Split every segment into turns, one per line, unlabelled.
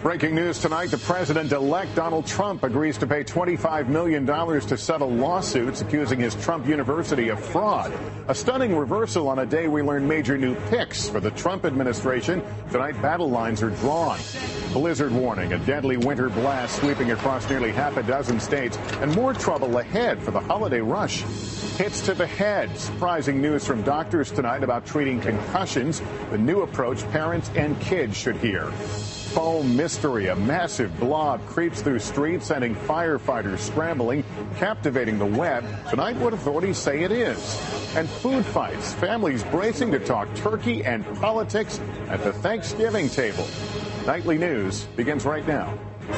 Breaking news tonight, the president-elect Donald Trump agrees to pay $25 million to settle lawsuits accusing his Trump University of fraud. A stunning reversal on a day we learn major new picks for the Trump administration. Tonight, battle lines are drawn. Blizzard warning, a deadly winter blast sweeping across nearly half a dozen states, and more trouble ahead for the holiday rush. Hits to the head. Surprising news from doctors tonight about treating concussions, the new approach parents and kids should hear. Foam mystery, a massive blob creeps through streets, sending firefighters scrambling, captivating the web. Tonight, what authorities say it is. And food fights, families bracing to talk turkey and politics at the Thanksgiving table. Nightly News begins right now.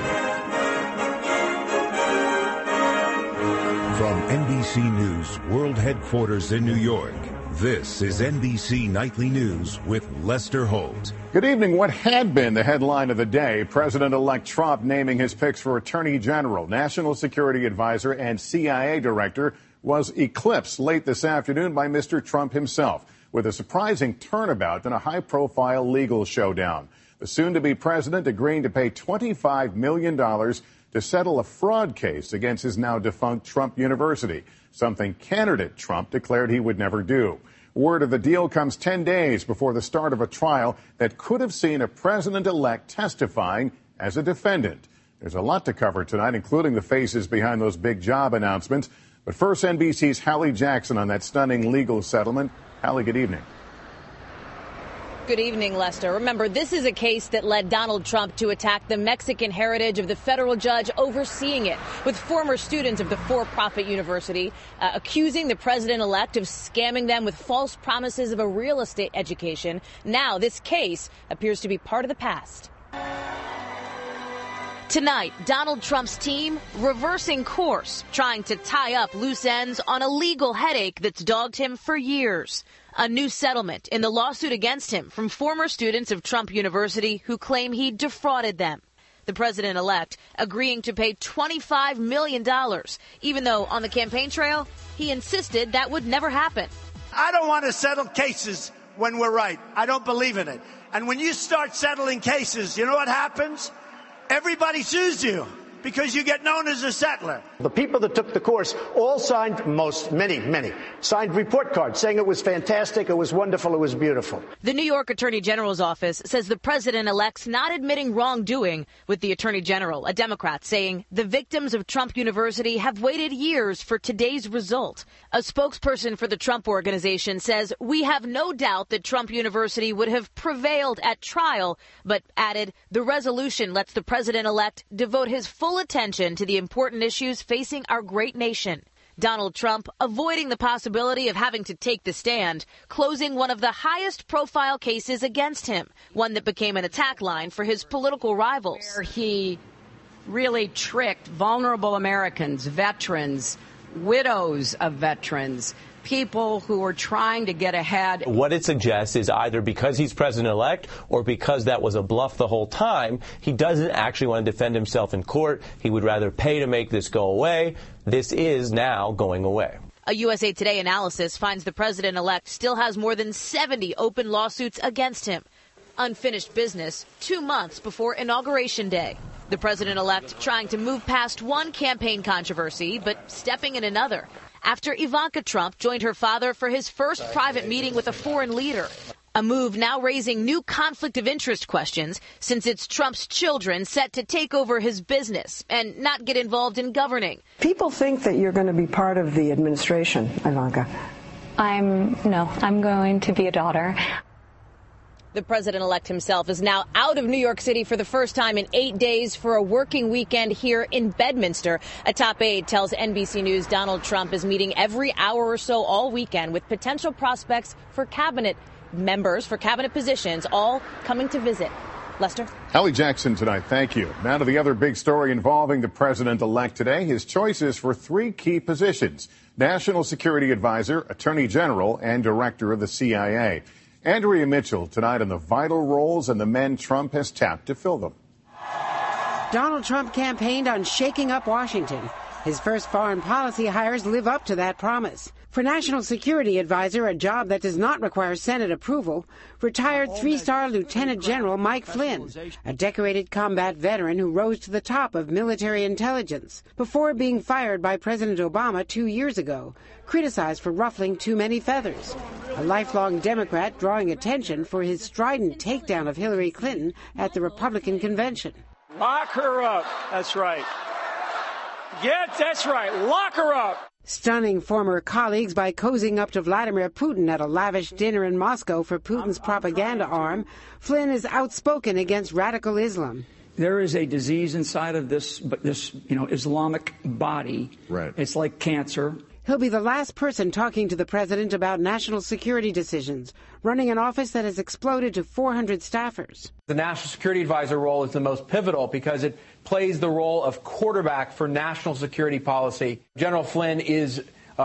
From NBC News World Headquarters in New York, this is NBC Nightly News with Lester Holt.
Good evening. What had been the headline of the day, President-elect Trump naming his picks for Attorney General, National Security Advisor, and CIA Director, was eclipsed late this afternoon by Mr. Trump himself, with a surprising turnabout in a high-profile legal showdown. The soon-to-be president agreeing to pay $25 million to settle a fraud case against his now-defunct Trump University, something candidate Trump declared he would never do. Word of the deal comes 10 days before the start of a trial that could have seen a president-elect testifying as a defendant. There's a lot to cover tonight, including the faces behind those big job announcements. But first, NBC's Hallie Jackson on that stunning legal settlement. Hallie, good evening.
Good evening, Lester. Remember, this is a case that led Donald Trump to attack the Mexican heritage of the federal judge overseeing it, with former students of the for-profit university accusing the president-elect of scamming them with false promises of a real estate education. Now, this case appears to be part of the past. Tonight, Donald Trump's team reversing course, trying to tie up loose ends on a legal headache that's dogged him for years. A new settlement in the lawsuit against him from former students of Trump University who claim he defrauded them. The president-elect agreeing to pay $25 million, even though on the campaign trail, he insisted that would never happen.
I don't want to settle cases when we're right. I don't believe in it. And when you start settling cases, you know what happens? Everybody sues you because you get known as a settler.
The people that took the course all signed, many, signed report cards saying it was fantastic, it was wonderful, it was beautiful.
The New York Attorney General's office says the president-elect's not admitting wrongdoing, with the Attorney General, a Democrat, saying the victims of Trump University have waited years for today's result. A spokesperson for the Trump Organization says, we have no doubt that Trump University would have prevailed at trial, but added the resolution lets the president-elect devote his full attention to the important issues facing our great nation. Donald Trump avoiding the possibility of having to take the stand, closing one of the highest profile cases against him, one that became an attack line for his political rivals.
Where he really tricked vulnerable Americans, veterans, widows of veterans, people who are trying to get ahead.
What it suggests is either because he's president-elect or because that was a bluff the whole time, he doesn't actually want to defend himself in court. He would rather pay to make this go away. This is now going away.
A USA Today analysis finds the president-elect still has more than 70 open lawsuits against him. Unfinished business 2 months before Inauguration Day. The president-elect trying to move past one campaign controversy, but stepping in another, after Ivanka Trump joined her father for his first private meeting with a foreign leader. A move now raising new conflict of interest questions since it's Trump's children set to take over his business and not get involved in governing.
People think that you're going to be part of the administration, Ivanka.
I'm going to be a daughter.
The president-elect himself is now out of New York City for the first time in 8 days for a working weekend here in Bedminster. A top aide tells NBC News Donald Trump is meeting every hour or so all weekend with potential prospects for cabinet members, for cabinet positions, all coming to visit. Lester?
Hallie Jackson tonight, thank you. Now to the other big story involving the president-elect today, his choices for 3 key positions: National Security Advisor, Attorney General, and Director of the CIA. Andrea Mitchell tonight on the vital roles and the men Trump has tapped to fill them.
Donald Trump campaigned on shaking up Washington. His first foreign policy hires live up to that promise. For National Security Advisor, a job that does not require Senate approval, retired three-star Lieutenant General Mike Flynn, a decorated combat veteran who rose to the top of military intelligence before being fired by President Obama 2 years ago, criticized for ruffling too many feathers. A lifelong Democrat drawing attention for his strident takedown of Hillary Clinton at the Republican convention.
Lock her up. That's right. That's right. Lock her up.
Stunning former colleagues by cozying up to Vladimir Putin at a lavish dinner in Moscow for Putin's propaganda arm, Flynn is outspoken against radical Islam.
There is a disease inside of this Islamic body.
Right.
It's like cancer.
He'll be the last person talking to the president about national security decisions, running an office that has exploded to 400 staffers.
The National Security Advisor role is the most pivotal because it plays the role of quarterback for national security policy. General Flynn is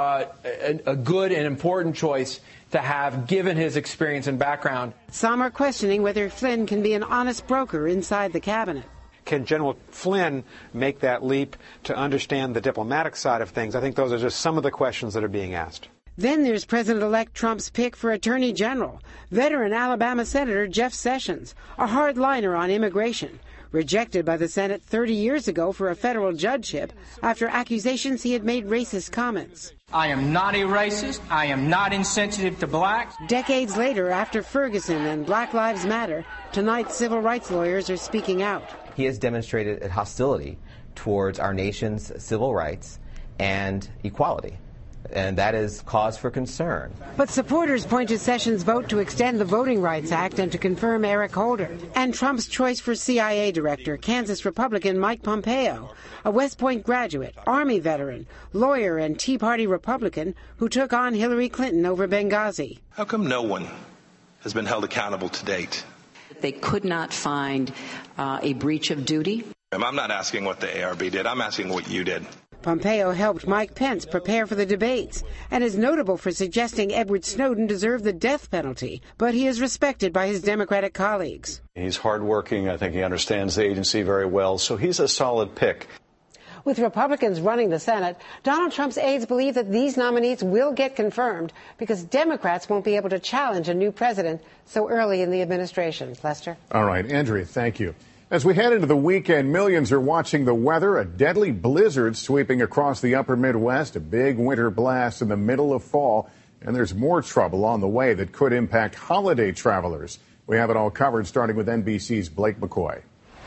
a good and important choice to have, given his experience and background.
Some are questioning whether Flynn can be an honest broker inside the cabinet.
Can General Flynn make that leap to understand the diplomatic side of things? I think those are just some of the questions that are being asked.
Then there's President-elect Trump's pick for Attorney General, veteran Alabama Senator Jeff Sessions, a hardliner on immigration, rejected by the Senate 30 years ago for a federal judgeship after accusations he had made racist comments.
I am not a racist. I am not insensitive to blacks.
Decades later, after Ferguson and Black Lives Matter, tonight civil rights lawyers are speaking out.
He has demonstrated hostility towards our nation's civil rights and equality, and that is cause for concern.
But supporters point to Sessions' vote to extend the Voting Rights Act and to confirm Eric Holder, and Trump's choice for CIA director, Kansas Republican Mike Pompeo, a West Point graduate, Army veteran, lawyer, and Tea Party Republican who took on Hillary Clinton over Benghazi.
How come no one has been held accountable to date?
They could not find a breach of duty.
I'm not asking what the ARB did. I'm asking what you did.
Pompeo helped Mike Pence prepare for the debates and is notable for suggesting Edward Snowden deserved the death penalty, but he is respected by his Democratic colleagues.
He's hardworking. I think he understands the agency very well, so he's a solid pick.
With Republicans running the Senate, Donald Trump's aides believe that these nominees will get confirmed because Democrats won't be able to challenge a new president so early in the administration. Lester?
All right, Andrea, thank you. As we head into the weekend, millions are watching the weather. A deadly blizzard sweeping across the upper Midwest, a big winter blast in the middle of fall, and there's more trouble on the way that could impact holiday travelers. We have it all covered, starting with NBC's Blake McCoy.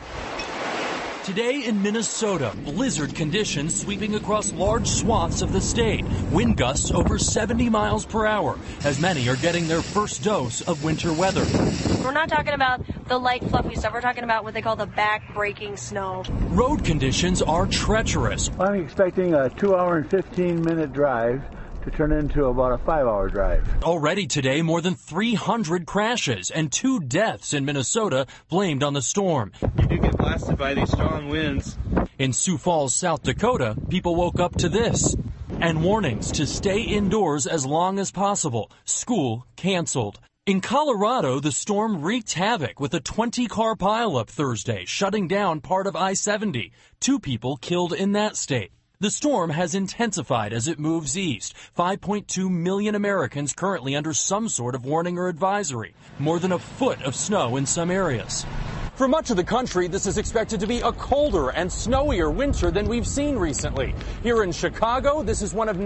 Today in Minnesota, blizzard conditions sweeping across large swaths of the state. Wind gusts over 70 miles per hour, as many are getting their first dose of winter weather.
We're not talking about the light, fluffy stuff. We're talking about what they call the back-breaking snow.
Road conditions are treacherous.
I'm expecting a 2-hour and 15-minute drive to turn into about a 5-hour drive.
Already today, more than 300 crashes and 2 deaths in Minnesota blamed on the storm.
You do get blasted by these strong winds.
In Sioux Falls, South Dakota, people woke up to this. And warnings to stay indoors as long as possible. School canceled. In Colorado, the storm wreaked havoc with a 20-car pileup Thursday, shutting down part of I-70. 2 people killed in that state. The storm has intensified as it moves east. 5.2 million Americans currently under some sort of warning or advisory. More than a foot of snow in some areas. For much of the country, this is expected to be a colder and snowier winter than we've seen recently. Here in Chicago, this is one of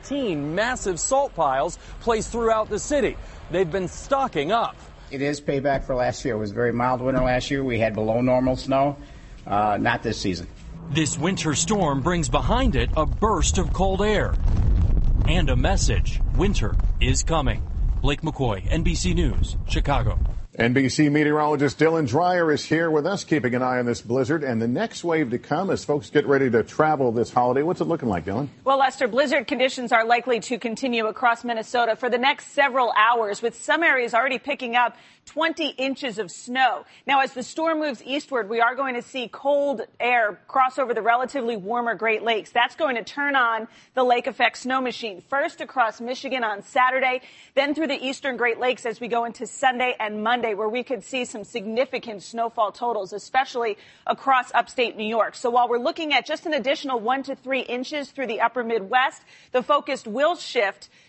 19 massive salt piles placed throughout the city. They've been stocking up.
It is payback for last year. It was a very mild winter last year. We had below normal snow. Not this season.
This winter storm brings behind it a burst of cold air and a message. Winter is coming. Blake McCoy, NBC News, Chicago.
NBC meteorologist Dylan Dreyer is here with us, keeping an eye on this blizzard and the next wave to come as folks get ready to travel this holiday. What's it looking like, Dylan?
Well, Lester, blizzard conditions are likely to continue across Minnesota for the next several hours, with some areas already picking up 20 inches of snow. Now, as the storm moves eastward, we are going to see cold air cross over the relatively warmer Great Lakes. That's going to turn on the lake effect snow machine, first across Michigan on Saturday, then through the eastern Great Lakes as we go into Sunday and Monday, where we could see some significant snowfall totals, especially across upstate New York. So while we're looking at just an additional 1 to 3 inches through the upper Midwest, the focus will shift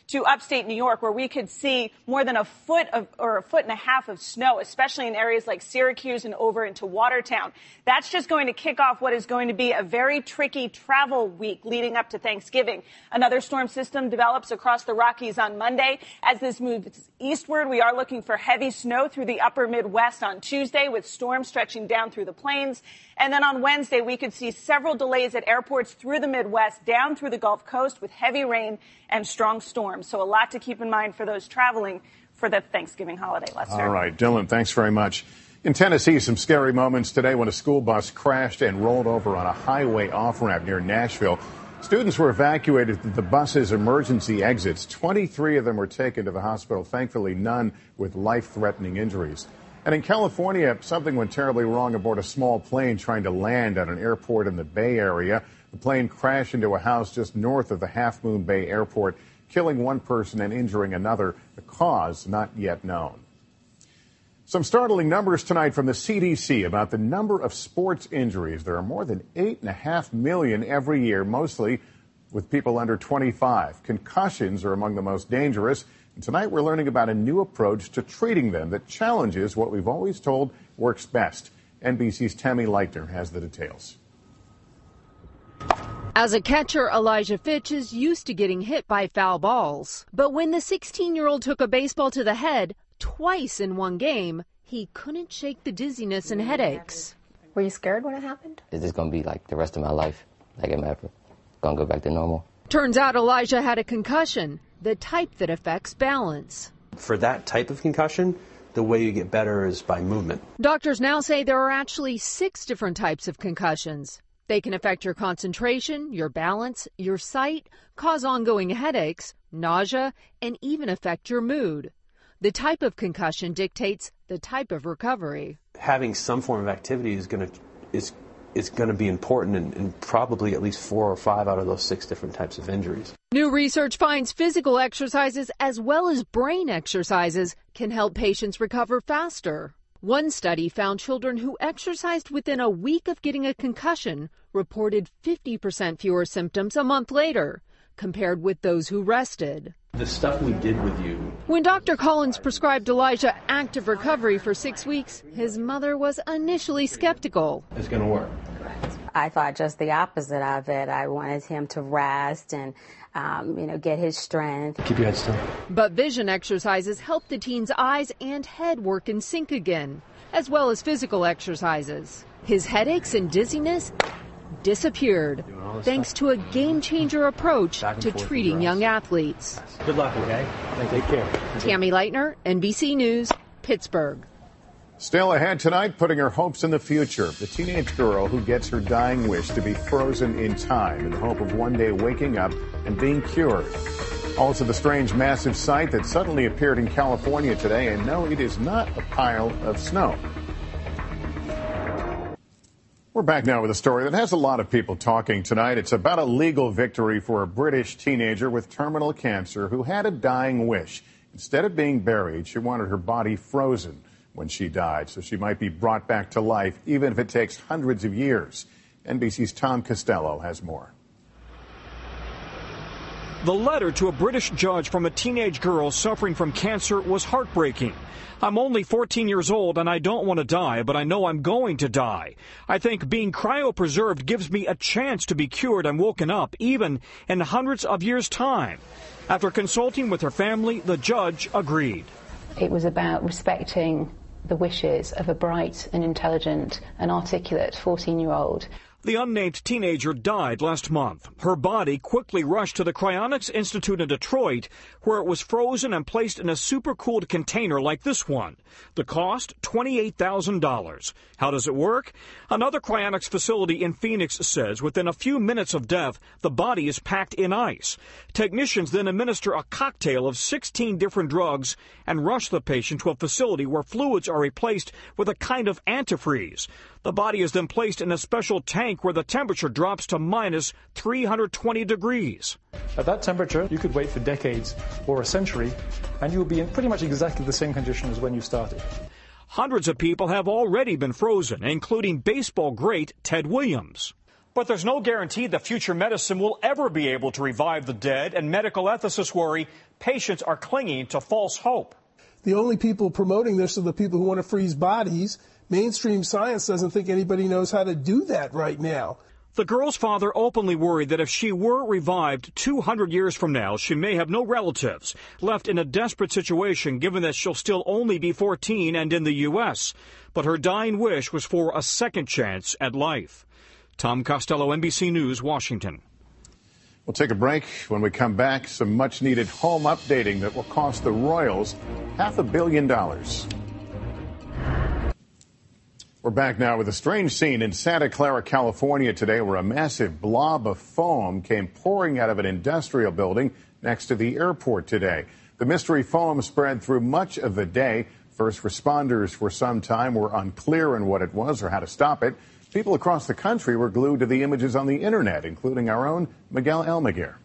to upstate New York, where we could see more than a foot and a half of snow, especially in areas like Syracuse and over into Watertown. That's just going to kick off what is going to be a very tricky travel week leading up to Thanksgiving. Another storm system develops across the Rockies on Monday. As this moves eastward, we are looking for heavy snow through the upper Midwest on Tuesday, with storms stretching down through the plains. And then on Wednesday, we could see several delays at airports through the Midwest, down through the Gulf Coast, with heavy rain and strong storms. So a lot to keep in mind for those traveling for the Thanksgiving holiday, Lester.
All right, Dylan, thanks very much. In Tennessee, some scary moments today when a school bus crashed and rolled over on a highway off-ramp near Nashville. Students were evacuated to the bus's emergency exits. 23 of them were taken to the hospital, thankfully none with life-threatening injuries. And in California, something went terribly wrong aboard a small plane trying to land at an airport in the Bay Area. The plane crashed into a house just north of the Half Moon Bay Airport, killing one person and injuring another. The cause not yet known. Some startling numbers tonight from the CDC about the number of sports injuries. There are more than 8.5 million every year, mostly with people under 25. Concussions are among the most dangerous. And tonight we're learning about a new approach to treating them that challenges what we've always told works best. NBC's Tammy Leitner has the details.
As a catcher, Elijah Fitch is used to getting hit by foul balls. But when the 16-year-old took a baseball to the head twice in one game, he couldn't shake the dizziness and headaches.
Were you scared when it happened?
Is this going to be like the rest of my life? Like, am I ever going to go back to normal?
Turns out Elijah had a concussion, the type that affects balance.
For that type of concussion, the way you get better is by movement.
Doctors now say there are actually 6 different types of concussions. They can affect your concentration, your balance, your sight, cause ongoing headaches, nausea, and even affect your mood. The type of concussion dictates the type of recovery.
Having some form of activity is going to be important in probably at least 4 or 5 out of those 6 different types of injuries.
New research finds physical exercises as well as brain exercises can help patients recover faster. One study found children who exercised within a week of getting a concussion reported 50% fewer symptoms a month later, compared with those who rested.
The stuff we did with you.
When Dr. Collins prescribed Elijah active recovery for 6 weeks, his mother was initially skeptical.
It's going to work.
I thought just the opposite of it. I wanted him to rest and, get his strength.
Keep your head still.
But vision exercises help the teen's eyes and head work in sync again, as well as physical exercises. His headaches and dizziness disappeared, thanks to a game-changer approach to treating young athletes.
Good luck, okay? Take care.
Tammy Leitner, NBC News, Pittsburgh.
Still ahead tonight, putting her hopes in the future. The teenage girl who gets her dying wish to be frozen in time in the hope of one day waking up and being cured. Also, the strange massive sight that suddenly appeared in California today. And no, it is not a pile of snow. We're back now with a story that has a lot of people talking tonight. It's about a legal victory for a British teenager with terminal cancer who had a dying wish. Instead of being buried, she wanted her body frozen when she died, so she might be brought back to life, even if it takes hundreds of years. NBC's Tom Costello has more.
The letter to a British judge from a teenage girl suffering from cancer was heartbreaking. I'm only 14 years old and I don't want to die, but I know I'm going to die. I think being cryopreserved gives me a chance to be cured and woken up, even in hundreds of years' time. After consulting with her family, the judge agreed.
It was about respecting the wishes of a bright and intelligent and articulate 14-year-old.
The unnamed teenager died last month. Her body quickly rushed to the Cryonics Institute in Detroit, where it was frozen and placed in a supercooled container like this one. The cost, $28,000. How does it work? Another cryonics facility in Phoenix says within a few minutes of death, the body is packed in ice. Technicians then administer a cocktail of 16 different drugs and rush the patient to a facility where fluids are replaced with a kind of antifreeze. The body is then placed in a special tank where the temperature drops to minus 320 degrees.
At that temperature, you could wait for decades or a century, and you will be in pretty much exactly the same condition as when you started.
Hundreds of people have already been frozen, including baseball great Ted Williams. But there's no guarantee that future medicine will ever be able to revive the dead, and medical ethicists worry patients are clinging to false hope.
The only people promoting this are the people who want to freeze bodies. Mainstream science doesn't think anybody knows how to do that right now.
The girl's father openly worried that if she were revived 200 years from now, she may have no relatives, left in a desperate situation given that she'll still only be 14 and in the U.S. But her dying wish was for a second chance at life. Tom Costello, NBC News, Washington.
We'll take a break. When we come back, some much-needed home updating that will cost the Royals $500 million. We're back now with a strange scene in Santa Clara, California today, where a massive blob of foam came pouring out of an industrial building next to the airport today. The mystery foam spread through much of the day. First responders for some time were unclear on what it was or how to stop it. People across the country were glued to the images on the internet, including our own Miguel Almaguer.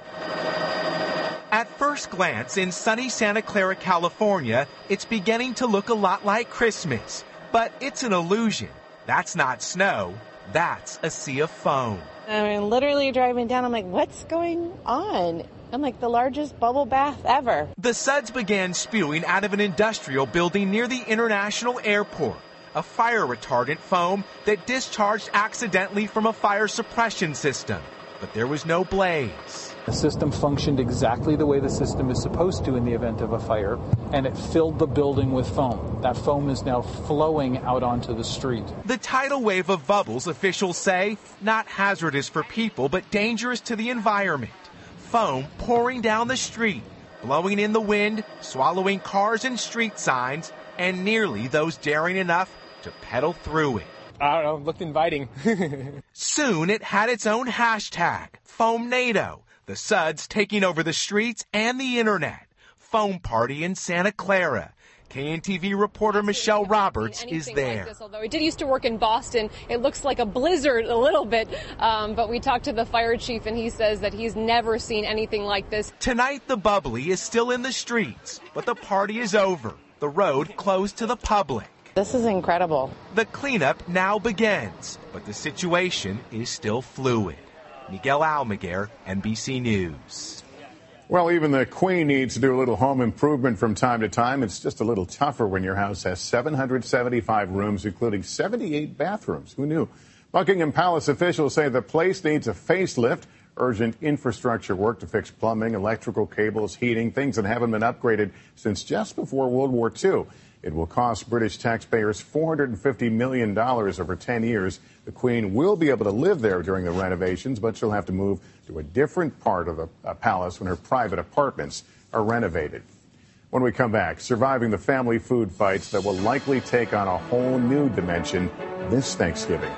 At first glance, in sunny Santa Clara, California, it's beginning to look a lot like Christmas. But it's an illusion. That's not snow. That's a sea of foam.
I mean, literally driving down, I'm like, what's going on? I'm like, the largest bubble bath ever.
The suds began spewing out of an industrial building near the international airport. A fire retardant foam that discharged accidentally from a fire suppression system. But there was no blaze.
The system functioned exactly the way the system is supposed to in the event of a fire, and it filled the building with foam. That foam is now flowing out onto the street.
The tidal wave of bubbles, officials say, not hazardous for people, but dangerous to the environment. Foam pouring down the street, blowing in the wind, swallowing cars and street signs, and nearly those daring enough to pedal through it.
I don't know, looked inviting.
Soon it had its own hashtag, FoamNado. The suds taking over the streets and the internet. Foam party in Santa Clara. KNTV reporter Michelle Roberts is there.
Like this, although I did used to work in Boston, it looks like a blizzard a little bit. But we talked to the fire chief, and he says that he's never seen anything like this.
Tonight, the bubbly is still in the streets, but the party is over. The road closed to the public.
This is incredible.
The cleanup now begins, but the situation is still fluid. Miguel Almaguer, NBC News.
Well, even the Queen needs to do a little home improvement from time to time. It's just a little tougher when your house has 775 rooms, including 78 bathrooms. Who knew? Buckingham Palace officials say the place needs a facelift, urgent infrastructure work to fix plumbing, electrical cables, heating, things that haven't been upgraded since just before World War II. It will cost British taxpayers $450 million over 10 years. The Queen will be able to live there during the renovations, but she'll have to move to a different part of the palace when her private apartments are renovated. When we come back, surviving the family food fights that will likely take on a whole new dimension this Thanksgiving.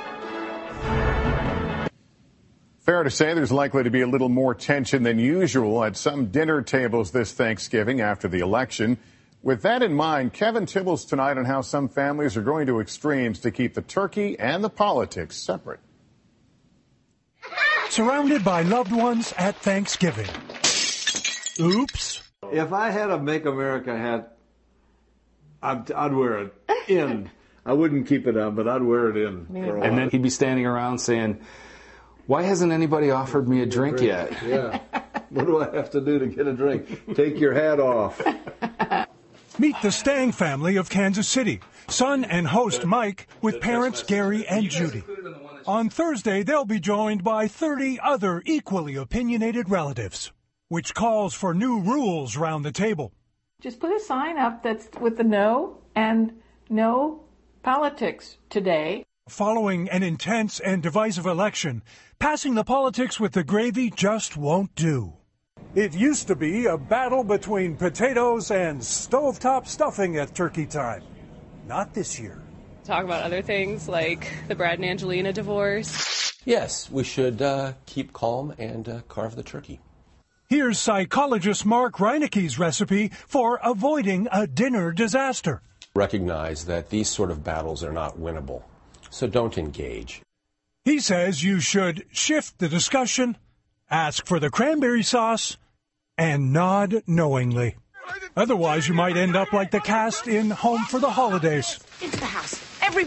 Fair to say there's likely to be a little more tension than usual at some dinner tables this Thanksgiving after the election. With that in mind, Kevin Tibbles tonight on how some families are going to extremes to keep the turkey and the politics separate.
Surrounded by loved ones at Thanksgiving. Oops.
If I had a Make America hat, I'd wear it in. I wouldn't keep it on, but I'd wear it in.
And then he'd be standing around saying, why hasn't anybody offered me a drink yet?
Yeah. What do I have to do to get a drink? Take your hat off.
Meet the Stang family of Kansas City, son and host Mike with parents Gary and Judy. On Thursday, they'll be joined by 30 other equally opinionated relatives, which calls for new rules round the table.
Just put a sign up that's with the no and no politics today.
Following an intense and divisive election, passing the politics with the gravy just won't do. It used to be a battle between potatoes and stovetop stuffing at turkey time. Not this year.
Talk about other things like the Brad and Angelina divorce.
Yes, we should keep calm and carve the turkey.
Here's psychologist Mark Reineke's recipe for avoiding a dinner disaster.
Recognize that these sort of battles are not winnable, so don't engage.
He says you should shift the discussion, ask for the cranberry sauce, and nod knowingly. Otherwise, you might end up like the cast in Home for the Holidays.
Into the house. Everyone,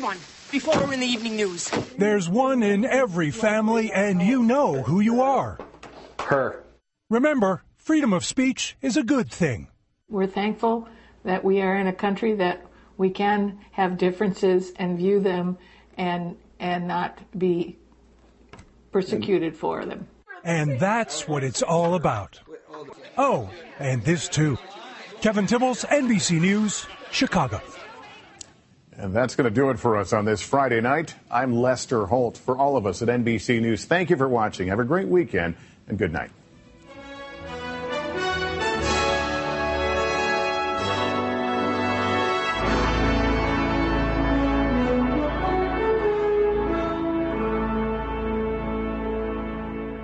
before we're in the evening news.
There's one in every family, and you know who you are.
Her.
Remember, freedom of speech is a good thing.
We're thankful that we are in a country that we can have differences and view them and not be persecuted for them.
And that's what it's all about. Oh, and this too. Kevin Tibbles, NBC News, Chicago.
And that's going to do it for us on this Friday night. I'm Lester Holt. For all of us at NBC News, thank you for watching. Have a great weekend and good night.